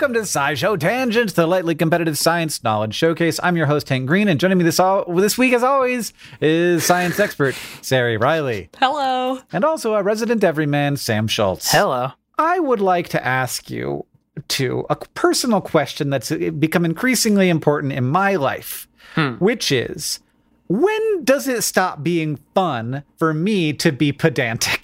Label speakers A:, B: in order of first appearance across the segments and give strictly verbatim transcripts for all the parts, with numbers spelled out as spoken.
A: Welcome to SciShow Tangents, the lightly competitive science knowledge showcase. I'm your host, Hank Green, and joining me this all, this week, as always, is science expert Sari Riley.
B: Hello.
A: And also a resident everyman, Sam Schultz.
C: Hello.
A: I would like to ask you to a personal question that's become increasingly important in my life, hmm. which is, when does it stop being fun for me to be pedantic?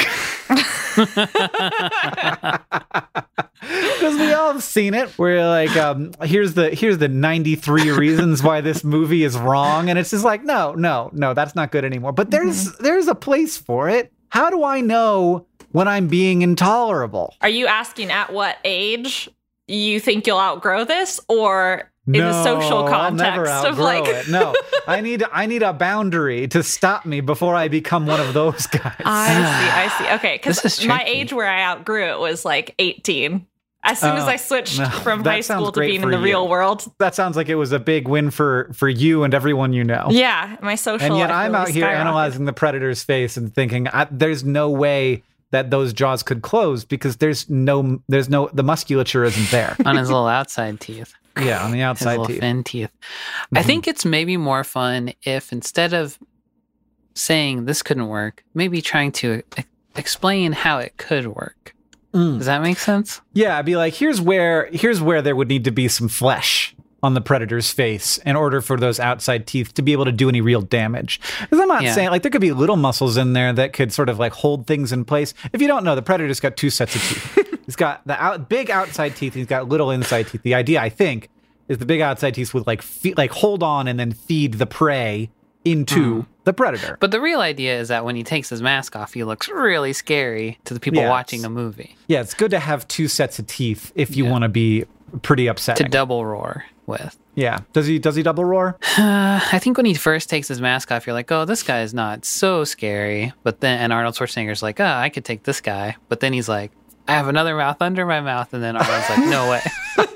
A: Because we all have seen it. We're like, um, here's the here's the ninety-three reasons why this movie is wrong, and it's just like, no, no, no, that's not good anymore. But there's mm-hmm. there's a place for it. How do I know when I'm being intolerable?
B: Are you asking at what age you think you'll outgrow this, or in
A: no,
B: the social context
A: I'll never outgrow
B: of like
A: it. No, I need I need a boundary to stop me before I become one of those guys.
B: I see, I see. Okay, because my age where I outgrew it was like eighteen. As soon
A: oh,
B: as I switched
A: no,
B: from high school to being in the
A: you.
B: real world.
A: That sounds like it was a big win for, for you and everyone you know.
B: Yeah, my social
A: And yet
B: life
A: I'm
B: really
A: out here
B: skyrocketed.
A: analyzing the Predator's face and thinking, I, there's no way that those jaws could close because there's no, there's no, the musculature isn't there.
C: On his little outside teeth.
A: Yeah, on the outside
C: his little
A: teeth.
C: fin teeth.
A: Mm-hmm.
C: I think it's maybe more fun if instead of saying this couldn't work, maybe trying to e- explain how it could work. Mm. Does that make sense?
A: Yeah, I'd be like, here's where here's where there would need to be some flesh on the Predator's face in order for those outside teeth to be able to do any real damage. Because I'm not yeah. saying, like, there could be little muscles in there that could sort of, like, hold things in place. If you don't know, the Predator's got two sets of teeth. He's got the out, big outside teeth, he's got little inside teeth. The idea, I think, is the big outside teeth would, like, fe- like hold on and then feed the prey into mm. the Predator.
C: But the real idea is that when he takes his mask off, he looks really scary to the people
A: yes.
C: watching a movie.
A: Yeah, it's good to have two sets of teeth if you yeah. want to be pretty upsetting.
C: To double roar with.
A: Yeah. Does he does he double roar?
C: Uh, I think when he first takes his mask off, you're like, oh, this guy is not so scary. But then, and Arnold Schwarzenegger's like, oh, I could take this guy. But then he's like, I have another mouth under my mouth. And then Arnold's like, no way.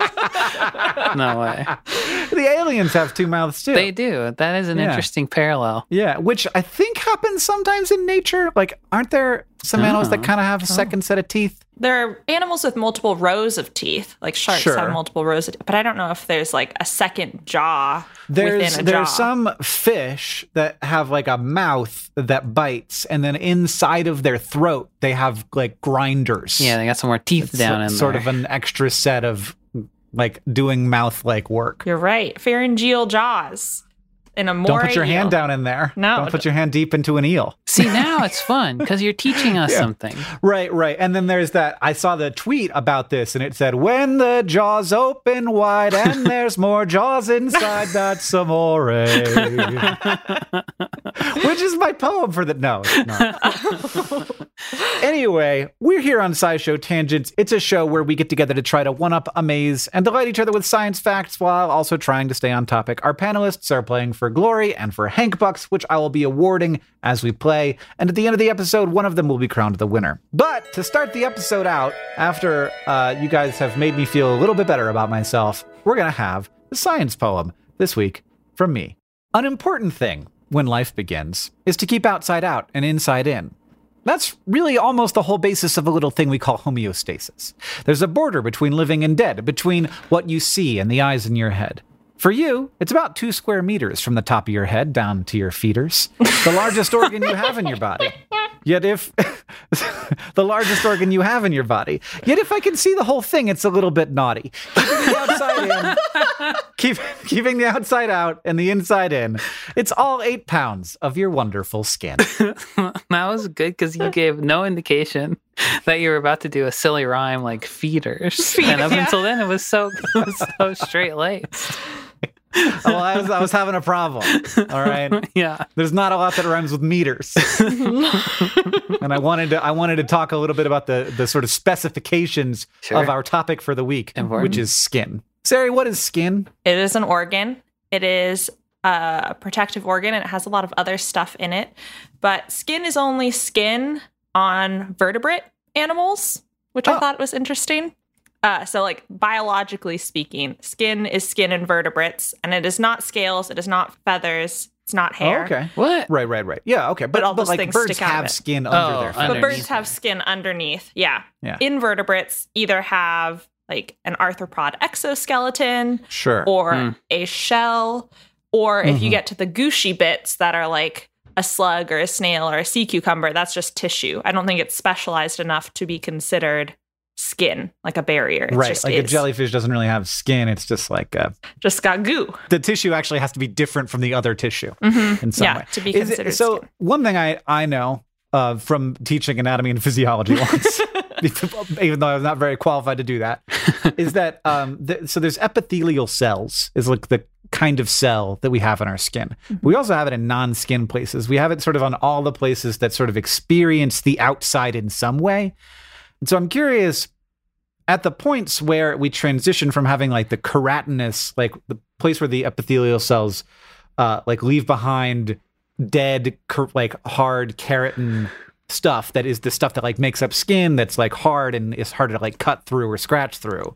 C: No way.
A: The aliens have two mouths too.
C: They do. That is an yeah. interesting parallel.
A: Yeah, which I think happens sometimes in nature. Like, aren't there some animals that kind of have a second oh. set of teeth?
B: There are animals with multiple rows of teeth, like sharks sure. have multiple rows of teeth. But I don't know if there's like a second jaw
A: there's,
B: within a
A: there's
B: jaw.
A: some fish that have like a mouth that bites, and then inside of their throat, they have like grinders.
C: Yeah, they got some more teeth
A: it's
C: down
A: so,
C: in
A: sort
C: there.
A: Sort of an extra set of like doing mouth-like work.
B: You're right. Pharyngeal jaws. In a
A: Don't put your
B: eel.
A: hand down in there.
B: No.
A: Don't put your hand deep into an eel.
C: See, now it's fun because you're teaching us yeah. something.
A: Right, right. And then there's that, I saw the tweet about this and it said, when the jaws open wide and there's more jaws inside, that's amore. Which is my poem for the, no, it's not. Anyway, we're here on SciShow Tangents. It's a show where we get together to try to one-up, amaze, and delight each other with science facts while also trying to stay on topic. Our panelists are playing for glory and for Hank Bucks, which I will be awarding as we play. And at the end of the episode, one of them will be crowned the winner. But to start the episode out, after uh, you guys have made me feel a little bit better about myself, we're going to have the science poem this week from me. An important thing when life begins is to keep outside out and inside in. That's really almost the whole basis of a little thing we call homeostasis. There's a border between living and dead, between what you see and the eyes in your head. For you, it's about two square meters from the top of your head down to your feeters, the largest organ you have in your body. Yet if the largest organ you have in your body. Yet if I can see the whole thing, it's a little bit naughty. Keeping the outside in, keep, keeping the outside out and the inside in. It's all eight pounds of your wonderful skin.
C: That was good because you gave no indication that you were about to do a silly rhyme like feeders. And up
B: yeah.
C: until then, it was so it was so straight laced.
A: Well, I was, I was having a problem. All right.
C: Yeah.
A: There's not a lot that rhymes with meters. And I wanted to I wanted to talk a little bit about the, the sort of specifications sure. of our topic for the week, Important. which is skin. Sari, what is skin?
B: It is an organ. It is a protective organ, and it has a lot of other stuff in it. But skin is only skin on vertebrate animals, which oh. I thought was interesting. Uh, so, like, biologically speaking, skin is skin in vertebrates, and it is not scales, it is not feathers, it's not hair.
A: Oh, okay.
C: What?
A: Right, right, right. Yeah, okay. But,
B: but, all
A: but
B: those
A: like,
B: things
A: birds
B: stick out
A: have
B: of it.
A: skin under
C: Oh,
A: their feathers.
C: underneath
B: But birds have skin underneath, yeah.
A: yeah.
B: Invertebrates either have, like an arthropod exoskeleton
A: Sure.
B: or
C: Mm.
B: a shell, or if you
A: Mhm.
B: get to the gushy bits that are like a slug or a snail or a sea cucumber, that's just tissue. I don't think it's specialized enough to be considered skin, like a barrier. It
A: right.
B: just
A: Like a
B: is.
A: jellyfish doesn't really have skin. It's just like a,
B: Just got goo.
A: the tissue actually has to be different from the other tissue
B: Mhm.
A: in some
B: Yeah,
A: way.
B: to be
A: Is it-
B: considered
A: so
B: skin.
A: one thing I, I know uh, from teaching anatomy and physiology once, even though I was not very qualified to do that, is that um, th- so there's epithelial cells is like the kind of cell that we have in our skin.
B: Mm-hmm.
A: We also have it in non-skin places. We have it sort of on all the places that sort of experience the outside in some way. And so I'm curious, at the points where we transition from having like the keratinous, like the place where the epithelial cells uh, like leave behind dead, ker- like hard keratin stuff that is the stuff that like makes up skin that's like hard and is harder to like cut through or scratch through,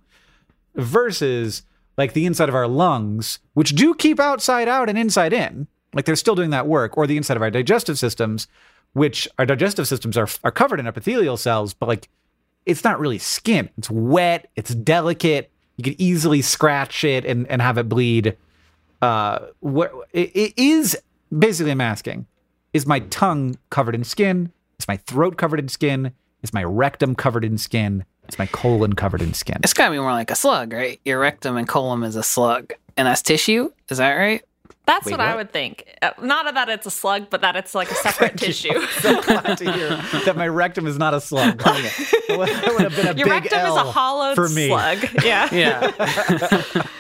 A: versus like the inside of our lungs, which do keep outside out and inside in, like they're still doing that work, or the inside of our digestive systems, which our digestive systems are are covered in epithelial cells, but like it's not really skin. It's wet, it's delicate. You could easily scratch it and, and have it bleed. Uh, what it, it is basically I'm asking, is my tongue covered in skin? Is my throat covered in skin? Is my rectum covered in skin? Is my colon covered in skin?
C: It's got to be more like a slug, right? Your rectum and colon is a slug, and that's tissue. Is that right?
B: That's
A: Wait,
B: what, I
A: what?
B: would think. Uh, not that it's a slug, but that it's like a separate tissue.
A: So glad to hear that my rectum is not a slug. It would that would have been a
B: Your
A: big
B: rectum
A: L
B: is a hollowed
A: for me.
B: slug. Yeah.
C: Yeah.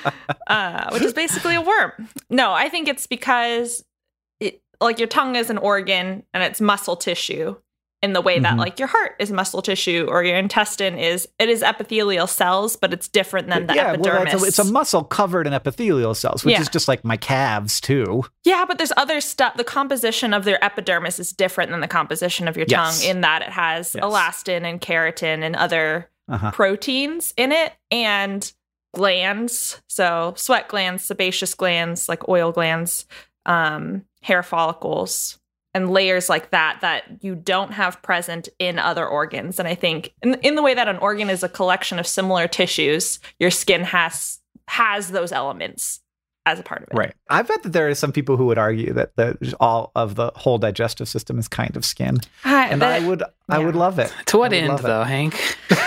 B: uh, which is basically a worm. No, I think it's because it, like your tongue is an organ and it's muscle tissue in the way that
A: Mhm.
B: like your heart is muscle tissue or your intestine is, it is epithelial cells, but it's different than the
A: yeah,
B: epidermis.
A: well, it's a, it's a muscle covered in epithelial cells, which
B: Yeah.
A: is just like my calves too.
B: Yeah, but there's other stuff. The composition of their epidermis is different than the composition of your
A: Yes.
B: tongue in that it has
A: Yes.
B: elastin and keratin and other
A: Uh-huh.
B: proteins in it and glands. So sweat glands, sebaceous glands, like oil glands, um, hair follicles, and layers like that that you don't have present in other organs. And I think in, in the way that an organ is a collection of similar tissues, your skin has has those elements as a part of it.
A: Right. I bet that there are some people who would argue that the, all of the whole digestive system is kind of skin,
B: I,
A: and
B: but
A: I would, I
B: yeah.
A: would love it.
C: To what
A: I would
C: end,
A: love it.
C: though, Hank?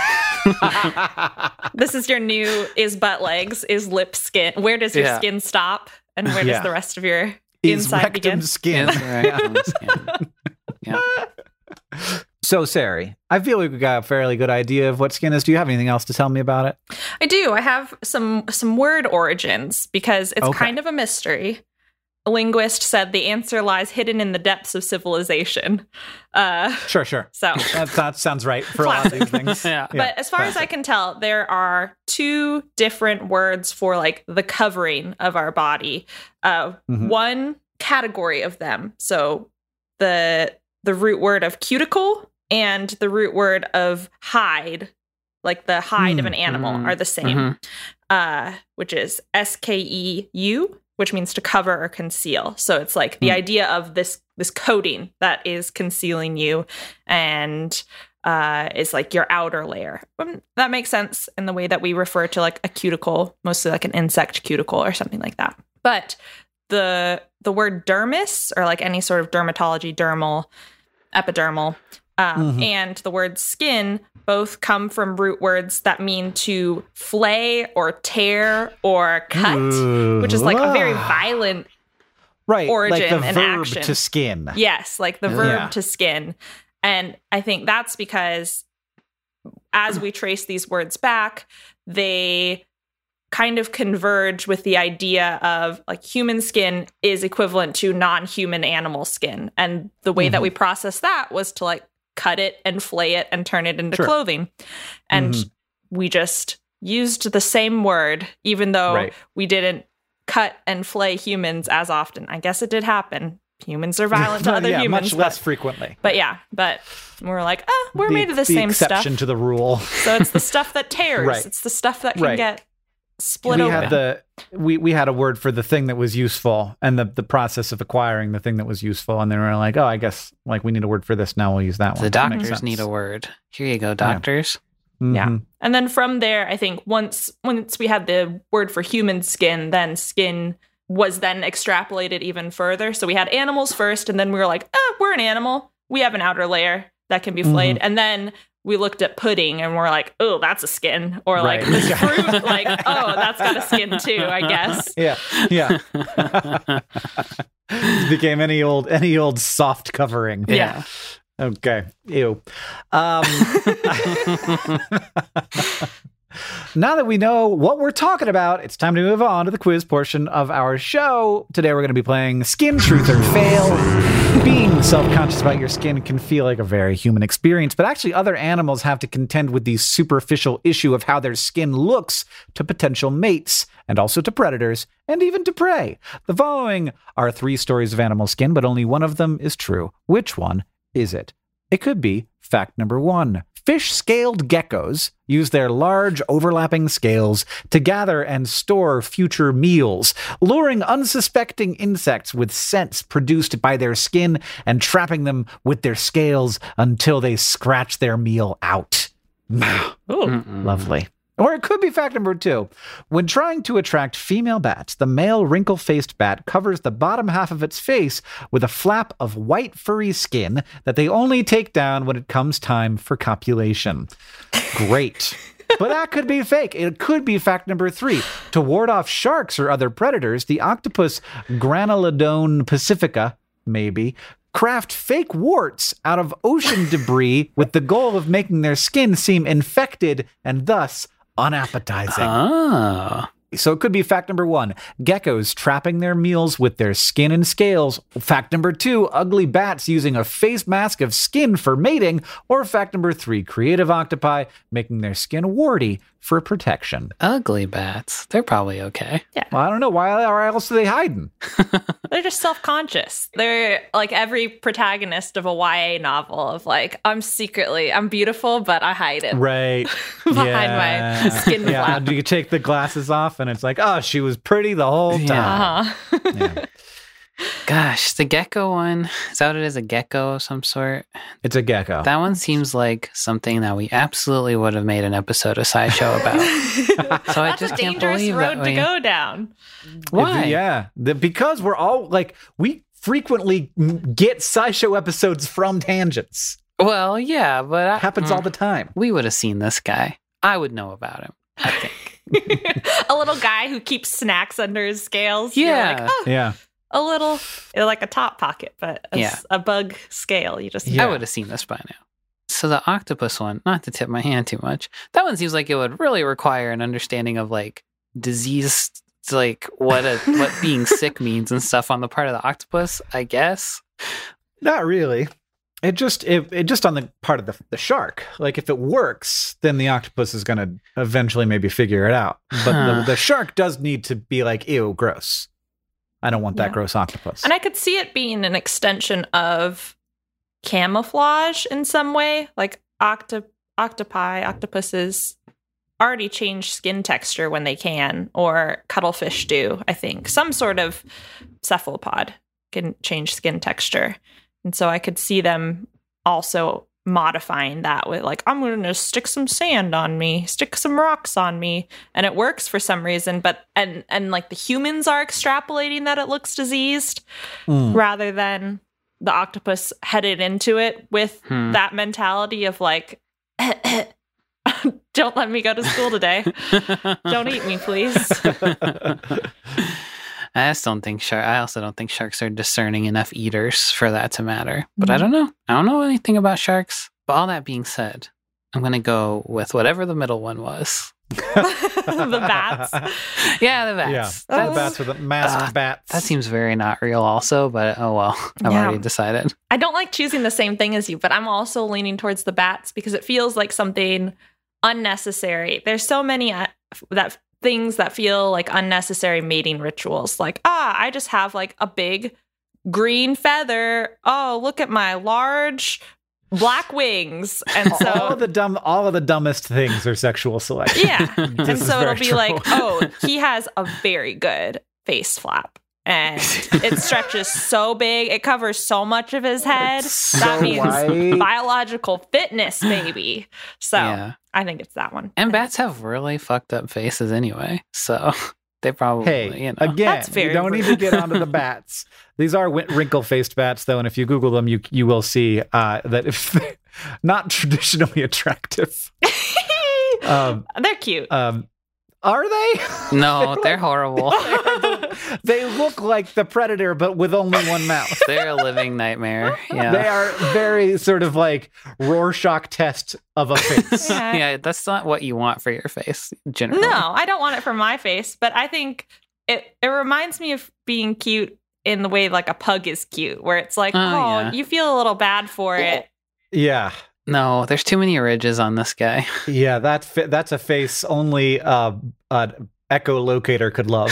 B: this is your new is butt legs, is lip skin. Where does your
C: Yeah.
B: skin stop? And where
A: Yeah.
B: does the rest of your
A: Is
B: inside
A: rectum
B: begin?
A: skin.
C: Yeah.
A: So, Sari, I feel like we got a fairly good idea of what skin is. Do you have anything else to tell me about it?
B: I do. I have some some word origins because it's
A: Okay.
B: kind of a mystery. A linguist said the answer lies hidden in the depths of civilization. Uh,
A: Sure, sure.
B: so,
A: That, that sounds right for a lot of these things.
C: Yeah.
B: but as far as I can tell, there are two different words for like the covering of our body. Uh,
A: Mhm.
B: One category of them. So the the root word of cuticle and the root word of hide, like the hide of an animal,
C: Mhm.
B: are the same.
C: Mhm.
B: Uh, which is S K E U, which means to cover or conceal. So it's like the
A: Mm.
B: idea of this this coating that is concealing you and uh, is like your outer layer. Um, that makes sense in the way that we refer to like a cuticle, mostly like an insect cuticle or something like that. But the the word dermis, or like any sort of dermatology, dermal, epidermal, um,
A: Mhm.
B: and the word skin both come from root words that mean to flay or tear or cut,
A: Ooh.
B: which is like a very
A: Ah.
B: violent,
A: right,
B: origin
A: like the
B: and
A: verb
B: action.
A: to skin.
B: yes, like the verb
A: Yeah.
B: to skin. And I think that's because as we trace these words back, they kind of converge with the idea of like human skin is equivalent to non-human animal skin. And the way that
A: Mhm.
B: we process that was to like cut it and flay it and turn it into
A: Sure.
B: clothing. And
A: Mhm.
B: we just used the same word, even though
A: Right.
B: we didn't cut and flay humans as often. I guess it did happen. Humans are violent to other
A: yeah,
B: humans.
A: much less
B: but,
A: frequently.
B: but yeah, but we're like, ah, we're
A: The-
B: made of the,
A: the
B: same
A: exception
B: stuff.
A: to the rule.
B: So it's the stuff that tears.
A: Right.
B: It's the stuff that can
A: Right.
B: get split
A: we
B: open.
A: had the we we had a word for the thing that was useful and the the process of acquiring the thing that was useful, and then we were like, oh, I guess like we need a word for this now. We'll use that one.
C: The
A: That makes
C: doctors
A: sense.
C: need a word. Here you go, doctors.
A: Mhm.
B: Yeah. And then from there, I think once once we had the word for human skin, then skin was then extrapolated even further. So we had animals first, and then we were like, oh, we're an animal. We have an outer layer that can be flayed.
A: Mhm.
B: And then we looked at pudding and we're like, oh, that's a skin. Or like
A: Right.
B: this fruit, like, oh, that's got a skin too, I guess.
A: Yeah, yeah. It became any old any old soft covering.
B: Yeah.
A: Okay. Ew. Um, now that we know what we're talking about, it's time to move on to the quiz portion of our show. Today we're going to be playing Skin Truth or Fail. Being self-conscious about your skin can feel like a very human experience, but actually other animals have to contend with the superficial issue of how their skin looks to potential mates, and also to predators, and even to prey. The following are three stories of animal skin, but only one of them is true. Which one is it? It could be fact number one. Fish-scaled geckos use their large overlapping scales to gather and store future meals, luring unsuspecting insects with scents produced by their skin and trapping them with their scales until they scratch their meal out.
B: Ooh.
A: Lovely. Or it could be fact number two. When trying to attract female bats, the male wrinkle-faced bat covers the bottom half of its face with a flap of white furry skin that they only take down when it comes time for copulation. Great. But that could be fake. It could be fact number three. To ward off sharks or other predators, the octopus Granulodon pacifica, maybe, craft fake warts out of ocean debris with the goal of making their skin seem infected and thus unappetizing.
C: Oh.
A: So it could be fact number one, geckos trapping their meals with their skin and scales. Fact number two, ugly bats using a face mask of skin for mating. Or fact number three, creative octopi making their skin warty for protection.
C: Ugly bats. They're probably okay.
A: Well, I don't know. Why why else are they hiding?
B: They're just self-conscious. They're like every protagonist of a Y A novel of like, I'm secretly, I'm beautiful, but I hide it
A: Right.
B: behind my skin
A: Yeah.
B: flap.
A: Do you take the glasses off and it's like, oh, she was pretty the whole time.
B: Uh-huh.
A: Yeah.
C: Gosh, the gecko one. Is that what it is? A gecko of some sort?
A: It's a gecko.
C: That one seems like something that we absolutely would have made an episode of SciShow about. So I
B: That's
C: just
B: a
C: can't
B: dangerous
C: believe
B: road
C: that
B: to
C: we...
B: go down.
C: Why?
A: Yeah. The, because we're all like, we frequently get SciShow episodes from tangents.
C: Well, yeah, but I,
A: Happens
C: mm,
A: all the time.
C: we would have seen this guy. I would know about him, I think.
B: A little guy who keeps snacks under his scales. You're
C: Yeah.
B: like, oh,
A: Yeah.
B: a little, like a top pocket, but a,
C: Yeah.
B: s- a bug scale. You just,
A: Yeah.
C: I would have seen this by now. So the octopus one, not to tip my hand too much, that one seems like it would really require an understanding of like disease, like what a what being sick means and stuff on the part of the octopus, I guess.
A: Not really. It just it, it just on the part of the the shark. Like if it works, then the octopus is going to eventually maybe figure it out. But
C: Huh.
A: the, the shark does need to be like, ew, gross. I don't want that
B: Yeah.
A: gross octopus.
B: and I could see it being an extension of camouflage in some way. Like octo- octopi, octopuses already change skin texture when they can, or cuttlefish do, I think. Some sort of cephalopod can change skin texture. And so I could see them also modifying that with like, I'm going to stick some sand on me, stick some rocks on me. And it works for some reason. But, and, and like the humans are extrapolating that it looks diseased
A: Mm.
B: rather than the octopus headed into it with
C: Hmm.
B: that mentality of like, don't let me go to school today. Don't eat me, please.
C: I just don't think shark. I also don't think sharks are discerning enough eaters for that to matter. But I
B: Mhm.
C: don't know. I don't know anything about sharks. But all that being said, I'm gonna go with whatever the middle one was.
B: The bats.
C: Yeah, the bats.
A: Yeah,
C: That's-
A: the bats with the masked
C: uh,
A: bats.
C: That seems very not real, also. But oh well, I've
B: Yeah.
C: already decided.
B: I don't like choosing the same thing as you, but I'm also leaning towards the bats because it feels like something unnecessary. There's so many uh, that things that feel like unnecessary mating rituals. Like, ah, I just have like a big green feather. Oh, look at my large black wings. And
A: all
B: so
A: of the dumb, all of the dumbest things are sexual selection.
B: yeah. And
A: This is
B: so it'll
A: very
B: be
A: true.
B: like, oh, he has a very good face flap. And it stretches so big. It covers so much of his head.
A: It's
B: that
A: so
B: means
A: white.
B: biological fitness, baby. So
C: Yeah.
B: I think it's that one.
C: And bats have really fucked up faces anyway, so they probably,
A: Hey,
C: you know.
A: again,
B: That's very
A: you don't need to
B: rude.
A: get onto the bats. These are wi- wrinkle-faced bats, though, and if you Google them, you you will see uh, that if they're not traditionally attractive. Um,
B: They're cute.
A: um, are they?
C: No, they're horrible.
A: They look like the Predator, but with only one mouth.
C: They're a living nightmare. Yeah.
A: They are very sort of like Rorschach test of a face.
B: Yeah.
C: Yeah, that's not what you want for your face, generally.
B: No, I don't want it for my face, but I think it it reminds me of being cute in the way like a pug is cute, where it's like,
C: Oh,
B: oh,
C: yeah.
B: you feel a little bad for it.
A: Yeah.
C: No, there's too many ridges on this guy.
A: Yeah, that's fa- that's a face only uh, an echolocator could love.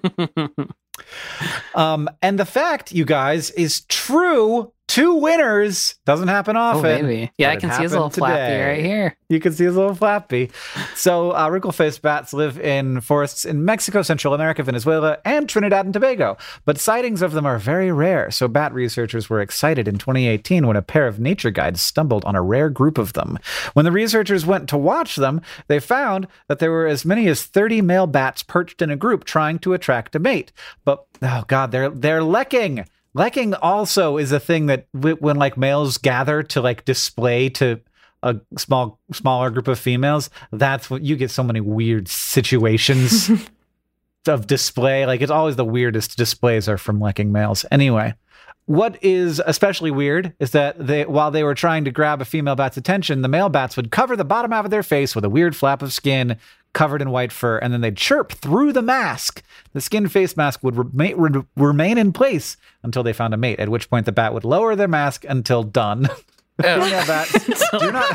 A: Um, and the fact, you guys, is true. Two winners doesn't happen
C: Oh,
A: often.
C: baby. Yeah,
A: but
C: I
A: it
C: can see his little
A: happened
C: flappy
A: today.
C: right here.
A: You can see his little flappy. So, uh, wrinkle-faced bats live in forests in Mexico, Central America, Venezuela, and Trinidad and Tobago. But sightings of them are very rare. So, bat researchers were excited in twenty eighteen when a pair of nature guides stumbled on a rare group of them. When the researchers went to watch them, they found that there were as many as thirty male bats perched in a group trying to attract a mate. But, oh God, they're they're lecking. Lecking also is a thing that w- when like males gather to like display to a small smaller group of females, that's what you get so many weird situations of display. Like it's always the weirdest displays are from lecking males. Anyway, what is especially weird is that they while they were trying to grab a female bat's attention, the male bats would cover the bottom half of their face with a weird flap of skin covered in white fur, and then they'd chirp through the mask. The skin face mask would remain, re- remain in place until they found a mate, at which point the bat would lower their mask until done.
C: Oh.
A: Female bats do not.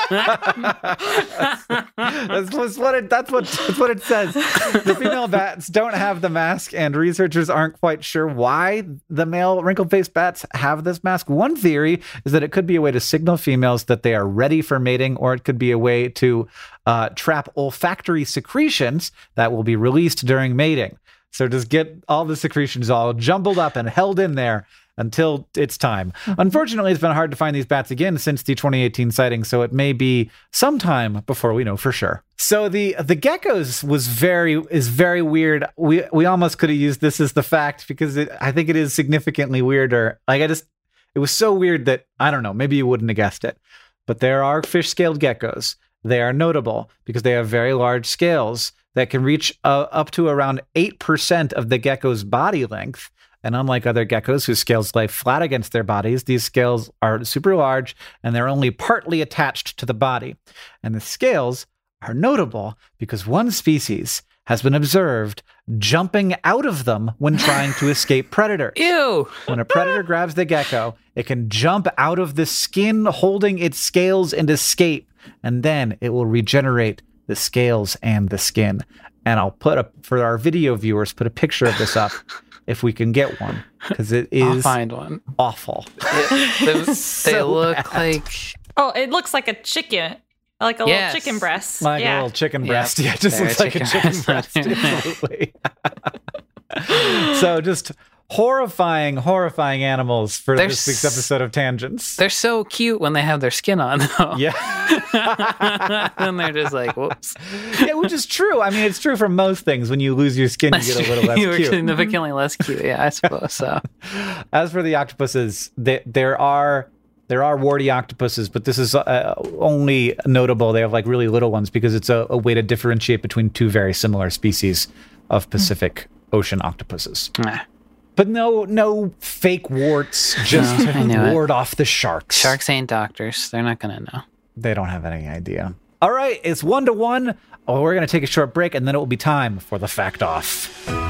A: that's, that's what it. That's what. That's what it says. The female bats don't have the mask, and researchers aren't quite sure why the male wrinkle-faced bats have this mask. One theory is that it could be a way to signal females that they are ready for mating, or it could be a way to uh, trap olfactory secretions that will be released during mating. So just get all the secretions all jumbled up and held in there until it's time. Unfortunately, it's been hard to find these bats again since the twenty eighteen sighting, so it may be sometime before we know for sure. So the the geckos was very is very weird. We we almost could have used this as the fact because it, I think it is significantly weirder. Like I just it was so weird that I don't know, maybe you wouldn't have guessed it. But there are fish-scaled geckos. They are notable because they have very large scales that can reach uh, up to around eight percent of the gecko's body length. And unlike other geckos whose scales lay flat against their bodies, these scales are super large and they're only partly attached to the body. And the scales are notable because one species has been observed jumping out of them when trying to escape predators.
C: Ew.
A: When a predator grabs the gecko, it can jump out of the skin holding its scales and escape, and then it will regenerate the scales and the skin. And I'll put a, for our video viewers, put a picture of this up if we can get one, because it
C: I'll
A: is
C: find one.
A: awful.
C: It- they they
A: So
C: look
A: bad.
C: like
B: Oh, it looks like a chicken, like a
C: Yes.
B: little chicken breast.
A: Like
B: yeah.
A: a little chicken
C: Yep.
A: breast. Yeah, it just
C: They're
A: looks like a
C: chicken
A: chicken
C: breast.
A: breast. Absolutely. So just horrifying, horrifying animals for
C: They're
A: this week's
C: s-
A: episode of Tangents.
C: they're so cute when they have their skin on, though.
A: Yeah.
C: And they're just like, whoops.
A: Yeah, which is true. I mean, it's true for most things. When you lose your skin, you get a little less
C: you were
A: cute.
C: significantly less cute. Yeah, I suppose so.
A: As for the octopuses, they, there are there are warty octopuses, but this is uh, only notable. They have like really little ones because it's a, a way to differentiate between two very similar species of Pacific Ocean octopuses.
C: Nah.
A: But no, no fake warts just
C: No, I knew
A: to
C: it.
A: ward off the sharks.
C: Sharks ain't doctors. They're not going to know.
A: They don't have any idea. All right, it's one to one. Oh, we're going to take a short break, and then it will be time for the fact off.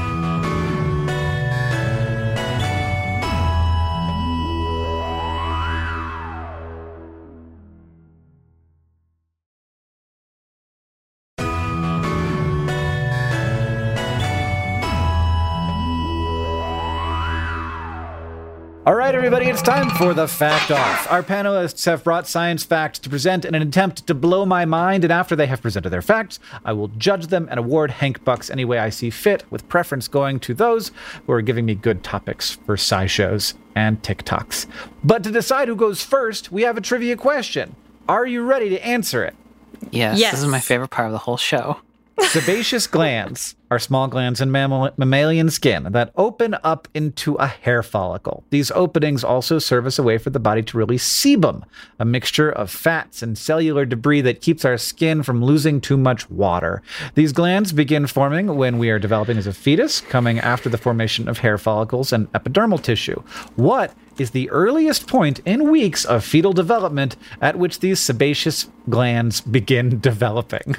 A: All right, everybody, it's time for the Fact Off. Our panelists have brought science facts to present in an attempt to blow my mind, and after they have presented their facts, I will judge them and award Hank Bucks any way I see fit, with preference going to those who are giving me good topics for sci-shows and TikToks. But to decide who goes first, we have a trivia question. Are you ready to answer it?
C: Yes,
B: Yes.
C: this is my favorite part of the whole show.
A: Sebaceous glands are small glands in mammal- mammalian skin that open up into a hair follicle. These openings also serve as a way for the body to release sebum, a mixture of fats and cellular debris that keeps our skin from losing too much water. These glands begin forming when we are developing as a fetus, coming after the formation of hair follicles and epidermal tissue. What is the earliest point in weeks of fetal development at which these sebaceous glands begin developing?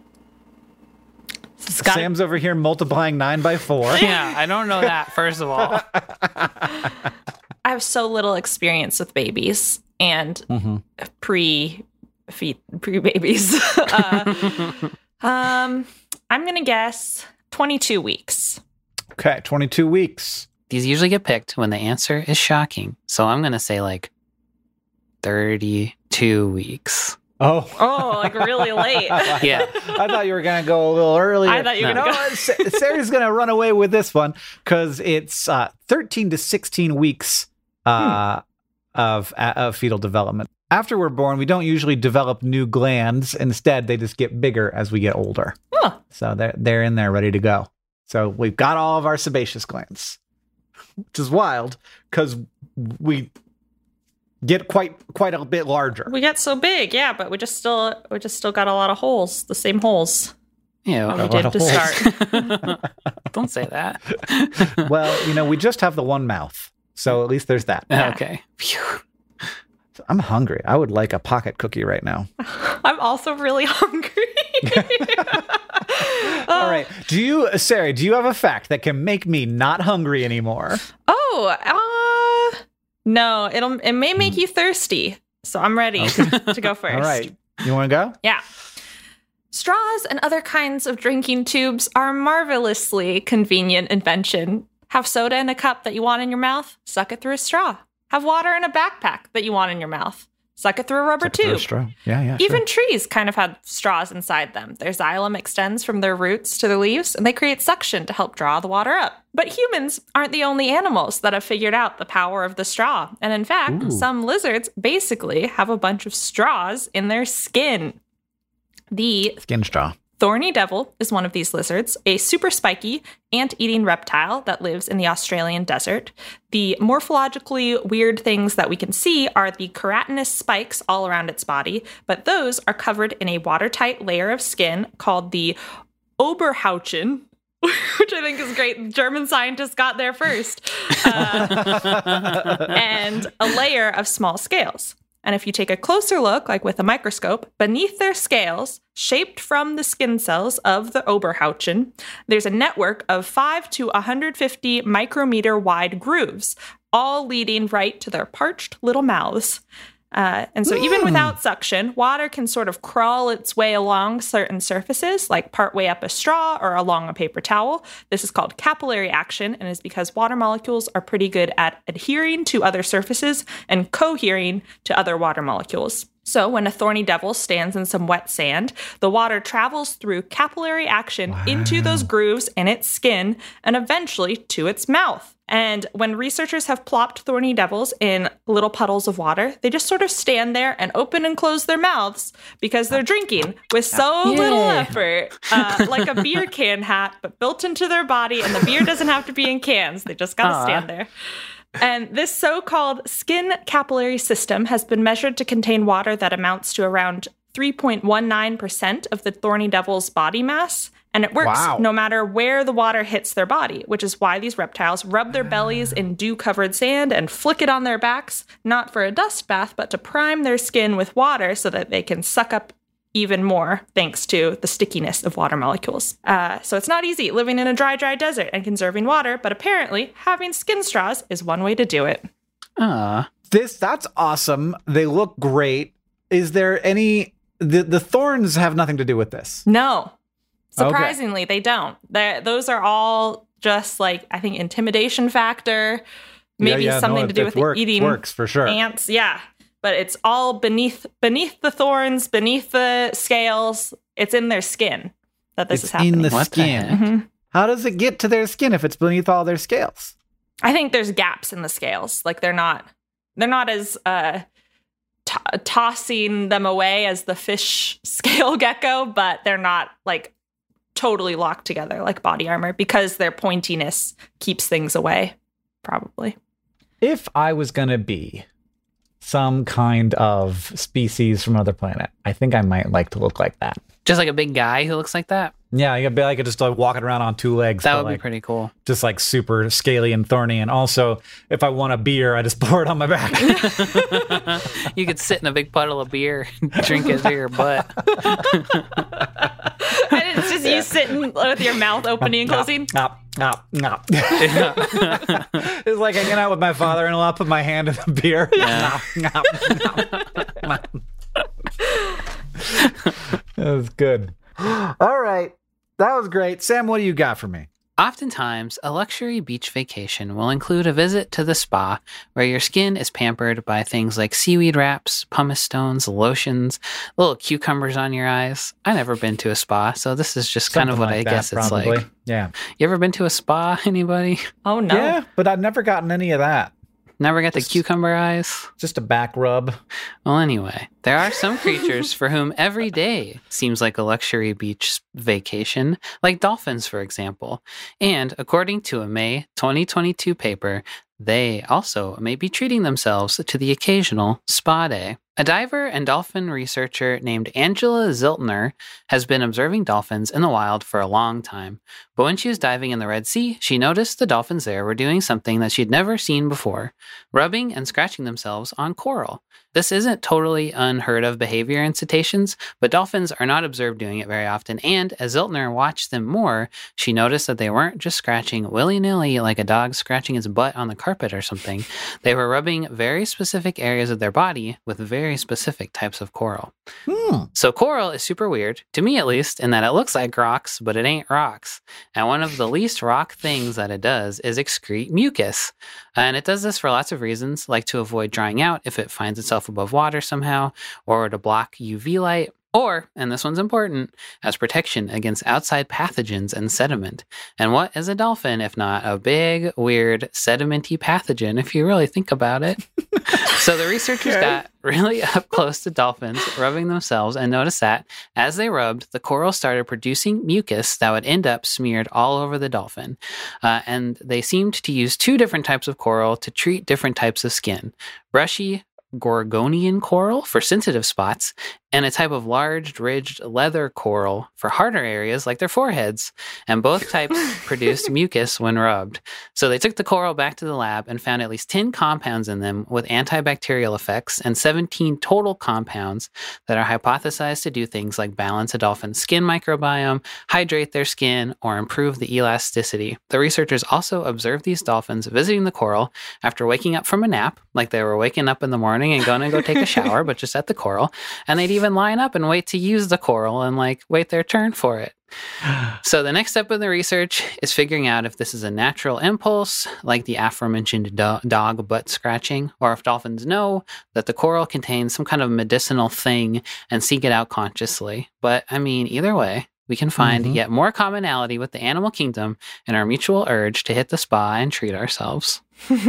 B: It's gotta-
A: Sam's over here multiplying nine by four.
C: Yeah, I don't know that, first of all.
B: I have so little experience with babies and
A: Mm-hmm.
B: pre feet pre babies. uh, um, I'm gonna guess twenty-two weeks.
A: Okay, twenty-two weeks.
C: These usually get picked when the answer is shocking. So I'm going to say like thirty-two weeks.
A: Oh.
B: Oh, like really late.
C: Yeah.
A: I thought you were going to go a little earlier.
B: I thought you were
A: No,
B: gonna go-
A: uh, Sa- Sarah's going to run away with this one because it's uh, thirteen to sixteen weeks uh, of, of fetal development. After we're born, we don't usually develop new glands. Instead, they just get bigger as we get older.
B: Huh.
A: So they're, they're in there ready to go. So we've got all of our sebaceous glands, which is wild because we get quite quite a bit larger.
B: We get so big, yeah, but we just still we just still got a lot of holes, the same holes
C: Ew.
B: that we
A: lot
B: did
A: of
B: to
A: holes.
B: start.
C: Don't say that.
A: Well, you know, we just have the one mouth. So at least there's that.
B: Yeah.
C: Okay. Phew.
A: I'm hungry. I would like a pocket cookie right now.
B: I'm also really hungry.
A: All right. Do you, Sarah, do you have a fact that can make me not hungry anymore?
B: Oh, uh no, it'll it may make you thirsty. So I'm ready to go first.
A: All right. You want to go?
B: Yeah. Straws and other kinds of drinking tubes are a marvelously convenient invention. Have soda in a cup that you want in your mouth? Suck it through a straw. Have water in a backpack that you want in your mouth? Suck it through a rubber
A: Throw a
B: tube.
A: straw. Yeah, yeah.
B: Even
A: sure.
B: trees kind of have straws inside them. Their xylem extends from their roots to their leaves, and they create suction to help draw the water up. But humans aren't the only animals that have figured out the power of the straw. And in fact,
A: Ooh.
B: some lizards basically have a bunch of straws in their skin. The
A: Skin straw.
B: thorny devil is one of these lizards, a super spiky ant-eating reptile that lives in the Australian desert. The morphologically weird things that we can see are the keratinous spikes all around its body, but those are covered in a watertight layer of skin called the Oberhautchen, which I think is great. German scientists got there first. Uh, and a layer of small scales. And if you take a closer look, like with a microscope, beneath their scales, shaped from the skin cells of the Oberhautchen, there's a network of five to one hundred fifty micrometer wide grooves, all leading right to their parched little mouths. Uh, and so even without suction, water can sort of crawl its way along certain surfaces, like partway up a straw or along a paper towel. This is called capillary action and is because water molecules are pretty good at adhering to other surfaces and cohering to other water molecules. So when a thorny devil stands in some wet sand, the water travels through capillary action
A: Wow.
B: into those grooves in its skin and eventually to its mouth. And when researchers have plopped thorny devils in little puddles of water, they just sort of stand there and open and close their mouths because they're drinking with so
C: Yay.
B: little effort, uh, like a beer can hat, but built into their body. And the beer doesn't have to be in cans. They just got to
C: Aw.
B: stand there. And this so-called skin capillary system has been measured to contain water that amounts to around three point one nine percent of the thorny devil's body mass. And it works
A: Wow.
B: no matter where the water hits their body, which is why these reptiles rub their bellies in dew-covered sand and flick it on their backs, not for a dust bath, but to prime their skin with water so that they can suck up even more thanks to the stickiness of water molecules. Uh, so it's not easy living in a dry, dry desert and conserving water, but apparently having skin straws is one way to do it.
C: Aw.
A: This, that's awesome. They look great. Is there any, the, the thorns have nothing to do with this?
B: No, surprisingly, they don't. They're, those are all just like, I think, intimidation factor, maybe
A: Yeah, yeah,
B: something
A: no,
B: to do
A: it
B: with
A: works,
B: eating
A: works for sure.
B: ants. Yeah. But it's all beneath beneath the thorns, beneath the scales. It's in their skin that this
A: It's
B: is happening.
A: in the
C: What the
A: skin.
C: heck?
B: Mhm.
A: How does it get to their skin if it's beneath all their scales?
B: I think there's gaps in the scales. Like they're not they're not as uh, t- tossing them away as the fish scale gecko, but they're not like totally locked together like body armor because their pointiness keeps things away, probably.
A: If I was going to be some kind of species from another planet, I think I might like to look like that.
C: Just like a big guy who looks like that?
A: Yeah, you'd be like just like walking around on two legs.
C: That would
A: like,
C: be pretty cool.
A: Just like super scaly and thorny. And also, if I want a beer, I just pour it on my back.
C: You could sit in a big puddle of beer and drink it to your butt.
B: And it's just you sitting with your mouth opening and closing.
A: Nah, nah, nah. It's like hanging out with my father-in-law, put my hand in the beer.
C: Yeah.
A: Nah, nah, nah. That was good. All right. That was great. Sam, what do you got for me?
C: Oftentimes, a luxury beach vacation will include a visit to the spa where your skin is pampered by things like seaweed wraps, pumice stones, lotions, little cucumbers on your eyes. I've never been to a spa, so this is just kind
A: Something
C: of what
A: like
C: I
A: that,
C: guess it's
A: probably.
C: like.
A: Yeah.
C: You ever been to a spa, anybody?
B: Oh, no.
A: Yeah, but I've never gotten any of that.
C: Never got the
A: Just-
C: cucumber eyes?
A: Just a back rub.
C: Well, anyway, there are some creatures for whom every day seems like a luxury beach vacation, like dolphins, for example. And according to a May twenty twenty-two paper, they also may be treating themselves to the occasional spa day. A diver and dolphin researcher named Angela Ziltner has been observing dolphins in the wild for a long time. But when she was diving in the Red Sea, she noticed the dolphins there were doing something that she'd never seen before, rubbing and scratching themselves on coral. This isn't totally unheard of behavior in cetaceans, but dolphins are not observed doing it very often, and as Ziltner watched them more, she noticed that they weren't just scratching willy-nilly like a dog scratching its butt on the carpet or something. They were rubbing very specific areas of their body with very specific types of coral.
A: Hmm.
C: So coral is super weird, to me at least, in that it looks like rocks, but it ain't rocks. And one of the least rock things that it does is excrete mucus. And it does this for lots of reasons, like to avoid drying out if it finds itself above water somehow, or to block U V light, or, and this one's important, as protection against outside pathogens and sediment. And what is a dolphin if not a big, weird, sedimenty pathogen, if you really think about it? So the researchers
A: Okay.
C: got really up close to dolphins, rubbing themselves, and noticed that as they rubbed, the coral started producing mucus that would end up smeared all over the dolphin. Uh, and they seemed to use two different types of coral to treat different types of skin. Brushy Gorgonian coral for sensitive spots, and a type of large, ridged leather coral for harder areas like their foreheads. And both types produced mucus when rubbed. So they took the coral back to the lab and found at least ten compounds in them with antibacterial effects and seventeen total compounds that are hypothesized to do things like balance a dolphin's skin microbiome, hydrate their skin, or improve the elasticity. The researchers also observed these dolphins visiting the coral after waking up from a nap, like they were waking up in the morning and going to go take a shower, but just at the coral. And they'd even line up and wait to use the coral and like wait their turn for it. So the next step in the research is figuring out if this is a natural impulse, like the aforementioned do- dog butt scratching, or if dolphins know that the coral contains some kind of medicinal thing and seek it out consciously. But I mean, either way, we can find
A: Mhm.
C: yet more commonality with the animal kingdom and our mutual urge to hit the spa and treat ourselves.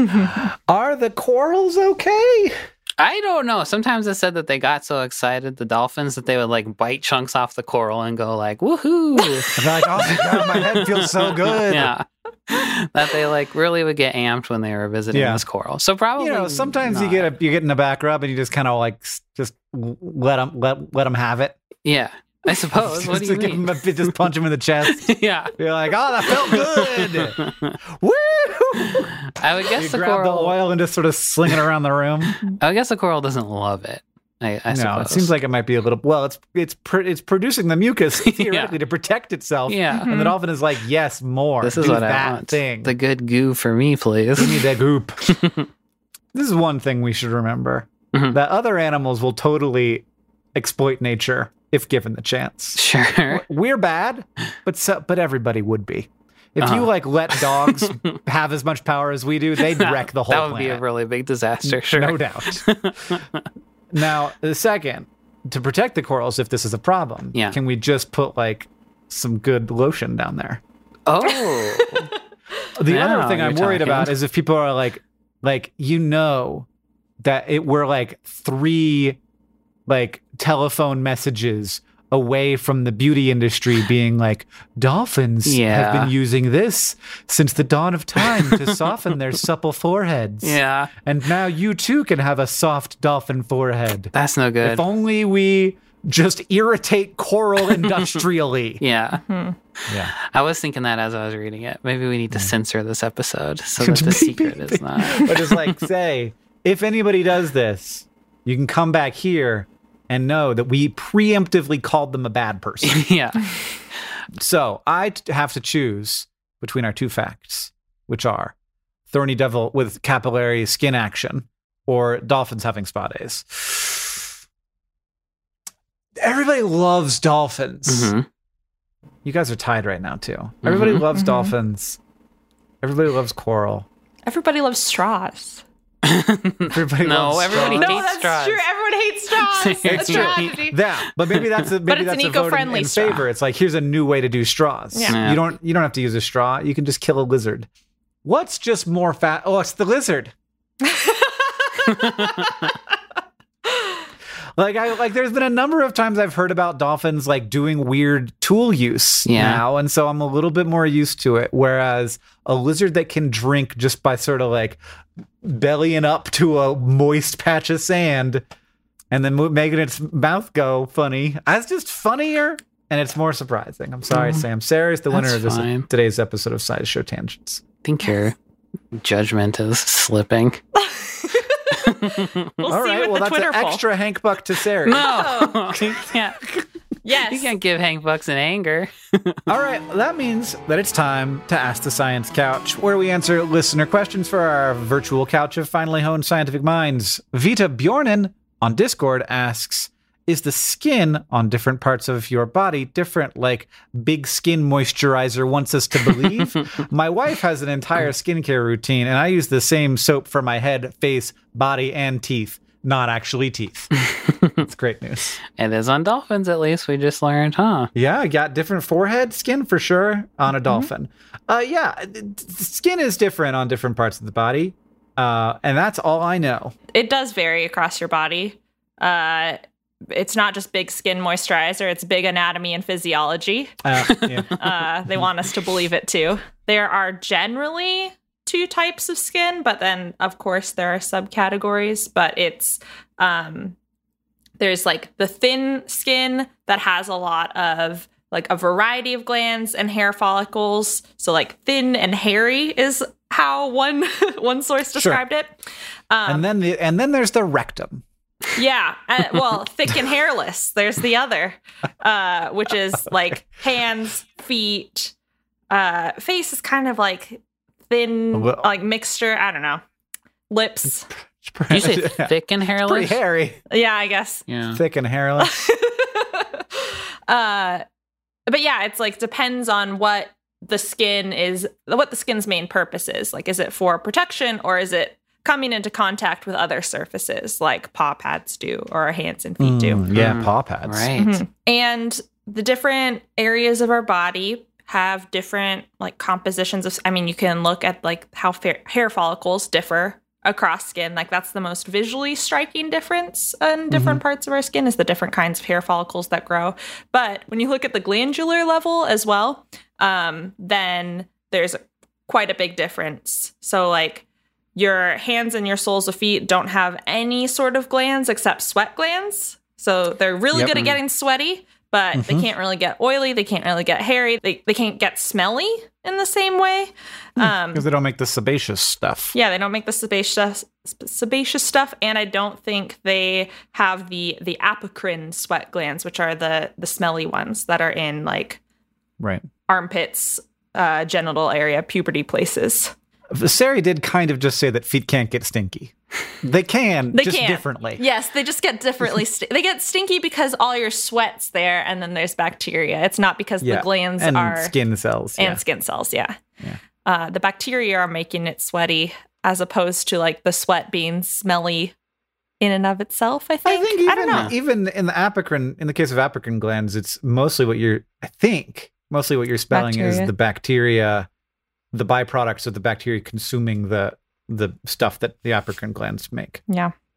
A: Are the corals okay?
C: I don't know. Sometimes it said that they got so excited, the dolphins, that they would like bite chunks off the coral and go like, woohoo.
A: I'm like, oh my God, my head feels so good.
C: Yeah. That they like really would get amped when they were visiting
A: Yeah.
C: this coral. So probably,
A: You know, sometimes you
C: not.
A: get a, you get in the back rub and you just kind of like s- just let them let let them have it.
C: Yeah, I suppose. What do
A: Just
C: you
A: give
C: mean?
A: 'em a- just punch them in the chest.
C: Yeah.
A: You're like, oh, that felt good. Woo!
C: I would guess
A: You
C: the
A: grab
C: coral.
A: the oil and just sort of sling it around the room.
C: I would guess the coral doesn't love it. I, I
A: no,
C: suppose.
A: it seems like it might be a little. Well, it's it's pr- it's producing the mucus theoretically to protect itself.
C: Yeah.
A: and the dolphin is like, yes, more.
C: This is
A: Do
C: what
A: that
C: I want.
A: thing.
C: The good goo for me, please.
A: Give me that goop. This is one thing we should remember:
C: Mhm.
A: that other animals will totally exploit nature if given the chance.
C: Sure.
A: We're bad, but so, but everybody would be. If
C: Uh-huh.
A: you like let dogs have as much power as we do, they'd wreck the whole
C: That would
A: planet.
C: be a really big disaster. Sure.
A: No doubt. Now, the second, to protect the corals, if this is a problem,
C: Yeah.
A: can we just put like some good lotion down there?
C: Oh.
A: The
C: Now
A: other thing I'm
C: you're
A: worried
C: talking.
A: about is if people are like, like you know, that it we're like three like telephone messages away from the beauty industry being like, dolphins
C: Yeah.
A: have been using this since the dawn of time to soften their supple foreheads.
C: Yeah.
A: And now you too can have a soft dolphin forehead.
C: That's no good.
A: If only we just irritate coral industrially.
C: Yeah.
A: Yeah.
C: I was thinking that as I was reading it. Maybe we need to censor this episode so that the secret is not.
A: But just like say, if anybody does this, you can come back here and know that we preemptively called them a bad person.
C: Yeah.
A: So I t- have to choose between our two facts, which are Thorny Devil with capillary skin action or dolphins having spa days. Everybody loves dolphins.
C: Mhm.
A: You guys are tied right now, too. Everybody
C: Mhm.
A: loves
B: Mhm.
A: dolphins. Everybody loves coral.
B: Everybody loves straws.
A: Everybody
C: No,
A: loves
C: everybody
A: straws.
C: hates
B: No, that's
C: straws.
B: true. Everyone hates straws.
C: It's
B: It's a
C: true.
B: tragedy.
A: That, but maybe that's a maybe
B: But it's
A: that's
B: an
A: a vote in,
B: eco-friendly
A: in
B: straw.
A: favor. It's like here's a new way to do straws.
B: Yeah.
C: Yeah.
A: You don't you don't have to use a straw. You can just kill a lizard. What's just more fat? Oh, it's the lizard. Like I like there's been a number of times I've heard about dolphins like doing weird tool use
C: Yeah.
A: now, and so I'm a little bit more used to it. Whereas a lizard that can drink just by sort of like bellying up to a moist patch of sand and then mo- making its mouth go funny, that's just funnier and it's more surprising. I'm sorry, Sam. Sarah is the winner
C: That's
A: of this
C: fine.
A: today's episode of Sideshow Tangents.
C: I think your judgment is slipping.
B: We'll
A: All
B: see
A: right,
B: with
A: well
B: the
A: that's
B: Twitter
A: an
B: poll.
A: extra Hank Buck to Sarah.
C: No. you can't,
B: Yes.
C: you can't give Hank Bucks in anger.
A: All right, that means that it's time to Ask the Science Couch, where we answer listener questions for our virtual couch of finely honed scientific minds. Vita Bjornen on Discord asks, is the skin on different parts of your body different, like Big Skin Moisturizer wants us to believe? My wife has an entire skincare routine, and I use the same soap for my head, face, body, and teeth. Not actually teeth. It's great news.
C: It is on dolphins, at least. We just learned, huh?
A: Yeah, I got different forehead skin for sure on a dolphin. Uh, yeah, d- d- skin is different on different parts of the body, uh, and that's all I know.
B: It does vary across your body. Uh, it's not just big skin moisturizer, it's big anatomy and physiology.
A: Uh, yeah.
B: Uh, they want us to believe it too. There are generally two types of skin, but then of course there are subcategories, but it's um, there's like the thin skin that has a lot of like a variety of glands and hair follicles. So like thin and hairy is how one one source described it. Um,
A: and then the and then there's the rectum.
B: Yeah. Uh, well, thick and hairless. There's the other, uh, which is like hands, feet, uh, face is kind of like thin,
A: Well-
B: like mixture. I don't know. Lips.
C: Did you say
A: Yeah.
C: thick and
A: Pretty
C: hairless?
A: hairy,
B: Yeah, I guess.
C: Yeah.
A: thick and hairless.
B: uh, but yeah, it's like depends on what the skin is, what the skin's main purpose is. Like, is it for protection or is it coming into contact with other surfaces like paw pads do or our hands and feet do?
A: Mm, yeah,
C: Mm,
A: paw pads.
C: Right.
B: Mhm. And the different areas of our body have different like compositions of, I mean, you can look at like how fa- hair follicles differ across skin. Like that's the most visually striking difference in different parts of our skin is the different kinds of hair follicles that grow. But when you look at the glandular level as well, um, then there's quite a big difference. So like your hands and your soles of feet don't have any sort of glands except sweat glands. So they're really
A: Yep.
B: good at getting sweaty, but they
A: Mhm.
B: can't really get oily. They can't really get hairy. They, they can't get smelly in the same way. Um,
A: Because they don't make the sebaceous stuff.
B: yeah, they don't make the sebaceous sebaceous stuff, and I don't think they have the the apocrine sweat glands, which are the the smelly ones that are in like
A: Right.
B: armpits, uh, genital area, puberty places.
A: Sari did kind of just say that feet can't get stinky. They can,
B: They
A: just
B: can.
A: differently.
B: Yes, they just get differently. St- they get stinky because all your sweat's there, and then there's bacteria. It's not because
A: Yeah,
B: the glands
A: and
B: are
A: skin cells.
B: and
A: yeah.
B: skin cells. Yeah,
A: Yeah.
B: Uh, the bacteria are making it sweaty, as opposed to like the sweat being smelly in and of itself. I
A: I
B: think.
A: think even,
B: I don't know.
A: even in the apocrine, in the case of apocrine glands, it's mostly what you're, I think, mostly what you're spelling is
B: Bacteria.
A: the bacteria, the byproducts of the bacteria consuming the the stuff that the apocrine glands make.
B: Yeah.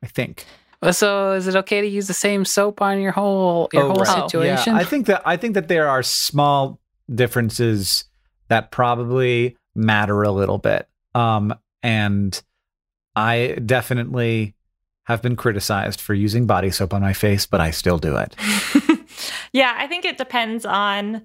A: I think.
C: So is it okay to use the same soap on your whole your
A: Oh,
C: whole
A: right.
C: situation?
A: Yeah, I think that I think that there are small differences that probably matter a little bit. Um, and I definitely have been criticized for using body soap on my face, but I still do it.
B: Yeah, I think it depends on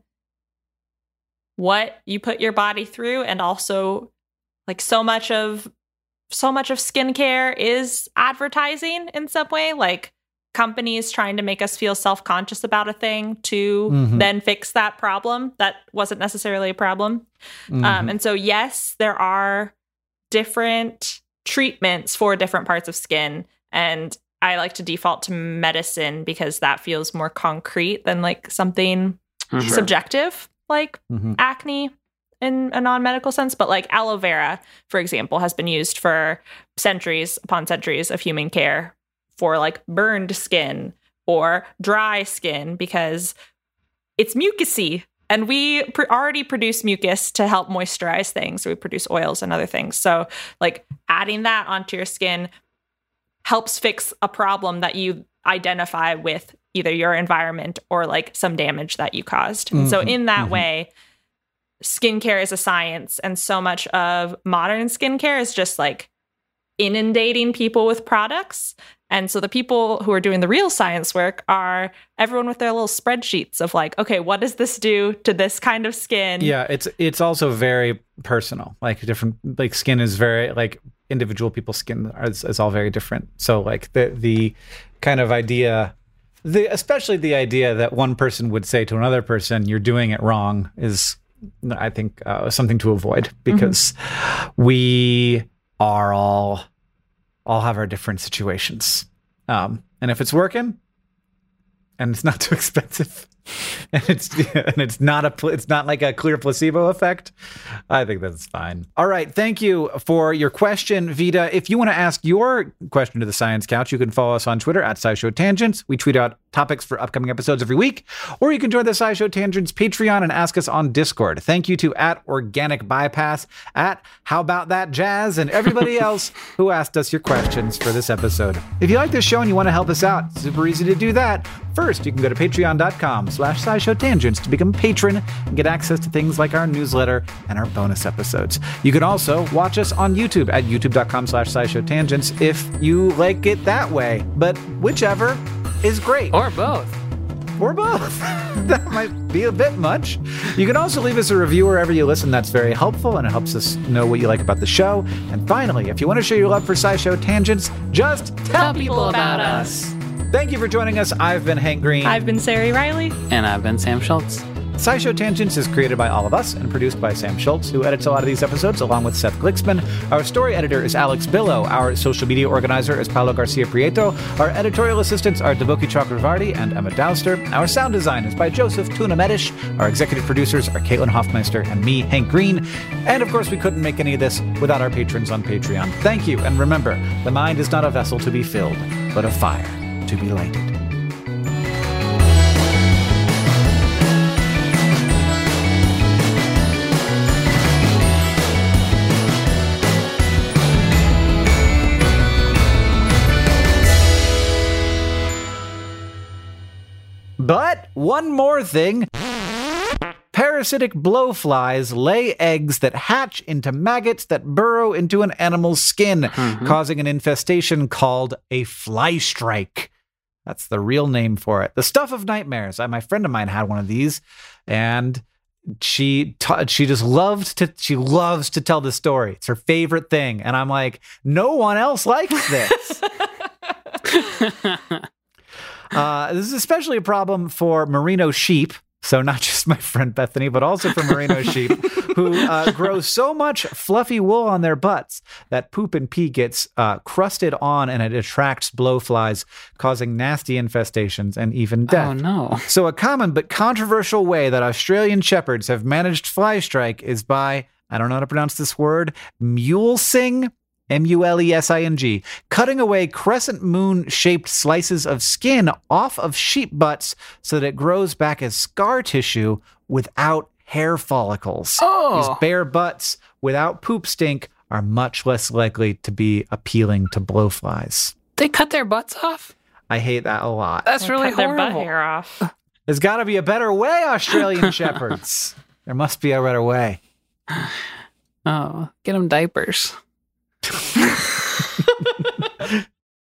B: what you put your body through, and also like so much of so much of skincare is advertising in some way, like companies trying to make us feel self-conscious about a thing to
A: Mhm.
B: then fix that problem that wasn't necessarily a problem.
A: Mhm.
B: Um, and so, yes, there are different treatments for different parts of skin. And I like to default to medicine because that feels more concrete than like something
C: Mhm.
B: subjective, like
A: Mhm.
B: acne in a non-medical sense. But like aloe vera, for example, has been used for centuries upon centuries of human care for like burned skin or dry skin because it's mucusy. And we pr- already produce mucus to help moisturize things. So we produce oils and other things. So like adding that onto your skin helps fix a problem that you identify with either your environment or like some damage that you caused. And so
A: Mhm,
B: in that
A: mhm.
B: way, skincare is a science, and so much of modern skincare is just like inundating people with products. And so the people who are doing the real science work are everyone with their little spreadsheets of like, okay, what does this do to this kind of skin?
A: Yeah, it's it's also very personal. Like different, like skin is very like individual people's skin is, is all very different. So like the the kind of idea, the especially the idea that one person would say to another person, "You're doing it wrong," is I think uh, something to avoid because mm-hmm. we are all all have our different situations, um, and if it's working and it's not too expensive. And it's and it's not a pl- it's not like a clear placebo effect, I think that's fine. All right, thank you for your question, Vita. If you want to ask your question to the Science Couch, you can follow us on Twitter at SciShow Tangents. We tweet out topics for upcoming episodes every week, or you can join the SciShow Tangents Patreon and ask us on Discord. Thank you to at Organic Bypass, at How About That Jazz, and everybody else who asked us your questions for this episode. If you like this show and you want to help us out, super easy to do that. First, you can go to patreon.com slash SciShow Tangents to become a patron and get access to things like our newsletter and our bonus episodes. You can also watch us on YouTube at youtube.com slash SciShow Tangents if you like it that way. But whichever is great.
C: Or both.
A: Or both. That might be a bit much. You can also leave us a review wherever you listen. That's very helpful, and it helps us know what you like about the show. And finally, if you want to show your love for SciShow Tangents, just tell,
B: tell people about us.
A: Thank you for joining us. I've been Hank Green.
B: I've been Sari Riley.
C: And I've been Sam Schultz.
A: SciShow Tangents is created by all of us and produced by Sam Schultz, who edits a lot of these episodes along with Seth Glicksman. Our story editor is Alex Billow. Our social media organizer is Paolo Garcia Prieto. Our editorial assistants are Deboki Chakravarti and Emma Dowster. Our sound design is by Joseph Tuna Medish. Our executive producers are Caitlin Hoffmeister and me, Hank Green. And of course, we couldn't make any of this without our patrons on Patreon. Thank you, and remember, the mind is not a vessel to be filled, but a fire to be lighted. But one more thing. Parasitic blowflies lay eggs that hatch into maggots that burrow into an animal's skin, mm-hmm. causing an infestation called a fly strike. That's the real name for it. The stuff of nightmares. I, my friend of mine had one of these, and she t- she just loved to she loves to tell the story. It's her favorite thing, and I'm like, no one else likes this. Uh, this is especially a problem for merino sheep. So not just my friend Bethany, but also for merino sheep who uh, grow so much fluffy wool on their butts that poop and pee gets uh, crusted on and it attracts blowflies, causing nasty infestations and even death.
C: Oh, no.
A: So a common but controversial way that Australian shepherds have managed fly strike is by, I don't know how to pronounce this word, mulesing. M U L E S I N G, cutting away crescent moon-shaped slices of skin off of sheep butts so that it grows back as scar tissue without hair follicles.
C: Oh.
A: These bare butts without poop stink are much less likely to be appealing to blowflies.
C: They cut their butts off?
A: I hate that a lot.
C: That's
B: They
C: really
B: cut their butt
C: horrible.
B: hair off.
A: There's got to be a better way, Australian shepherds. There must be a better way.
C: Oh, get them diapers.